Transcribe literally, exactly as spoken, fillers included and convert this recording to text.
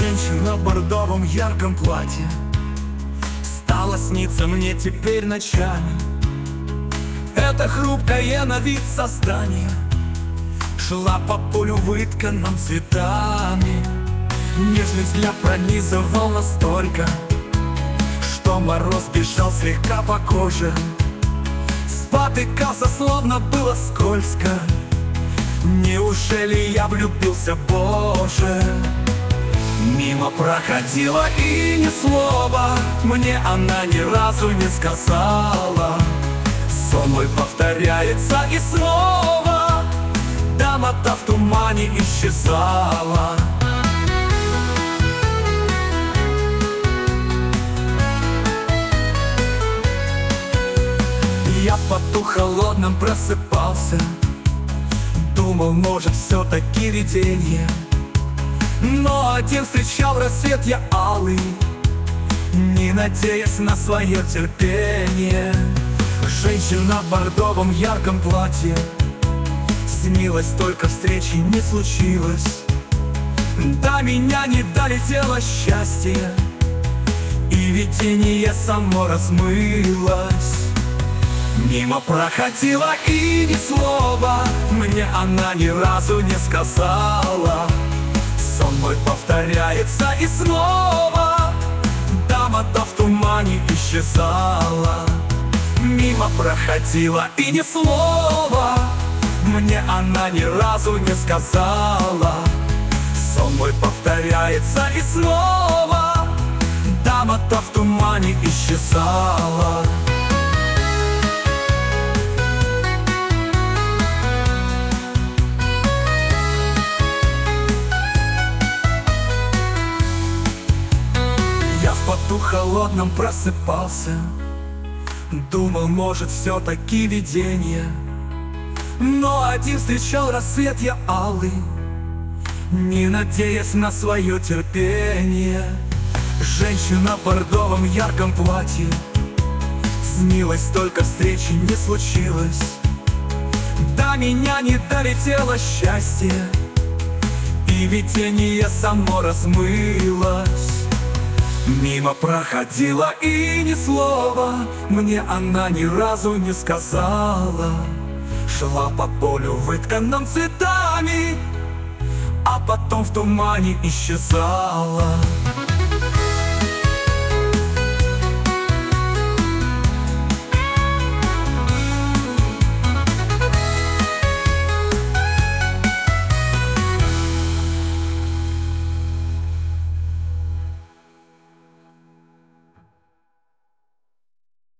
Женщина в бордовом ярком платье стала сниться мне теперь ночами. Это хрупкое на вид создание шла по полю вытканным цветами. Нежный взгляд пронизывал настолько, что мороз бежал слегка по коже. Спотыкался, словно было скользко. Неужели я влюбился, Боже? Мимо проходила и ни слова мне она ни разу не сказала. Сон мой повторяется и снова, дама-то в тумане исчезала. Я в поту холодном просыпался, думал, может, все-таки видение. Но один встречал рассвет я алый, не надеясь на свое терпение. Женщина в бордовом ярком платье снилась, только встречи не случилось. До меня не долетело счастье, и видение само размылось. Мимо проходила и ни слова мне она ни разу не сказала. Сон мой повторяется и снова, дама-то в тумане исчезала. Мимо проходила и ни слова мне она ни разу не сказала. Сон мой повторяется и снова, дама-то в тумане исчезала. В поту холодном просыпался, думал, может, все-таки видение. Но один встречал рассвет я алый, не надеясь на свое терпение. Женщина в бордовом ярком платье снилась, только встречи не случилось. До меня не долетело счастье, и видение само размылось. Мимо проходила и ни слова мне она ни разу не сказала. Шла по полю вытканным цветами, а потом в тумане исчезала.